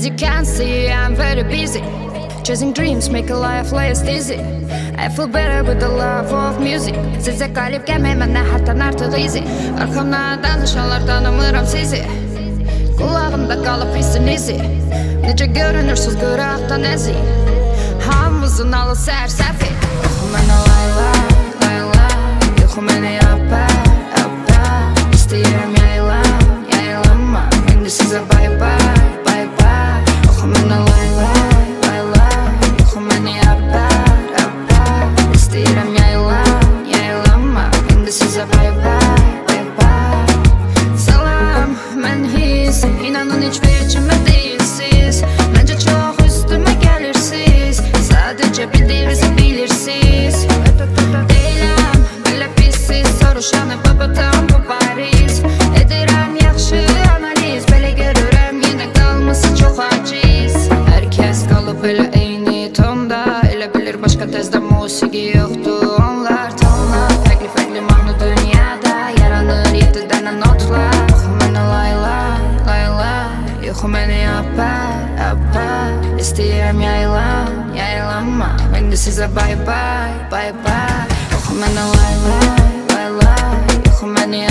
As you can see, I'm very busy chasing dreams, make a life less dizzy. I feel better with the love of music. Size qalib gəlməyəm hətdən artıq easy. Arxamdan danışanlar tanımıram sizi. Qulağımda qalıb hissin izi. Necə görünürsüz qıraqdan əzi. Hamımızın alı sərsəfi. Yoxu mənə layla, layla. Yoxu mənə yappa, yappa. İstəyirəm yaylan, yaylanma. İndi sizə bye bye, bye bye. Yoxu mənə layla, layla. Yoxu mənə yappa, yappa. İstəyirəm yaylan, yaylanma. İndi sizə bye bye, bye bye. Salam, mən his. İnanın heç vecimə deyilsiz. Məncə çox üstümə gəlirsiz. Sadəcə bildiyinizi bilirsiniz. Deyiləm, belə pissiz. Soruşanı babatam bu Paris. Edirəm yaxşı analiz. Belə görürəm yenə qalması çox aciz. Hər kəs qalıb elə eyni tonda. Elə bilir başqa təzdə musiqi yoxdur. Onlar tonlar fərqli mahnı dünyada. Yaranır 7 dənə notlar. Yoxu mənə layla, layla. Yoxu mənə yappa, yappa. İstəyirəm yaylan, yaylanma. İndi sizə bye bye, bye bye. Yoxu mənə layla, layla. Yoxu mənə